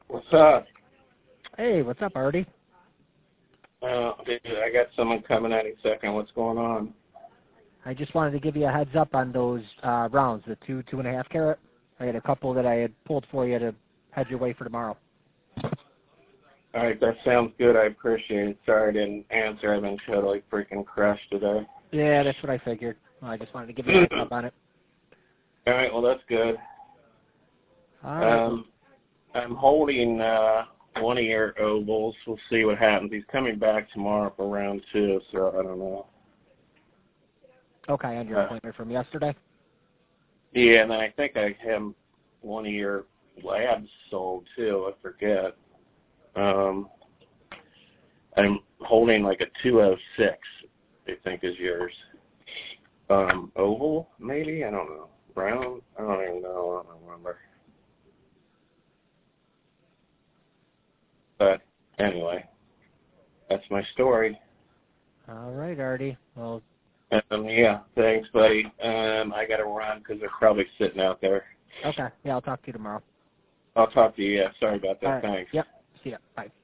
What's up? Hey, what's up, Artie? Dude, I got someone coming any second. What's going on? I just wanted to give you a heads up on those rounds, the 2.5 carat. I had a couple that I had pulled for you to head your way for tomorrow. All right, that sounds good. I appreciate it. Sorry I didn't answer. I've been totally freaking crushed today. Yeah, that's what I figured. Well, I just wanted to give you a heads up on it. All right, well, that's good. All right. I'm holding one of your ovals. We'll see what happens. He's coming back tomorrow for round 2, so I don't know. Okay, on your appointment from yesterday? Yeah, and I think I have one of your labs sold, too. I forget. I'm holding like a 206, I think is yours. Oval, maybe? I don't know. Brown? I don't even know. I don't remember. But anyway, that's my story. All right, Artie. Well, Yeah, thanks, buddy. I got to run because they're probably sitting out there. okay. Yeah, I'll talk to you tomorrow. I'll talk to you. Yeah, sorry about that. All right. Thanks. Yep. See ya. Bye.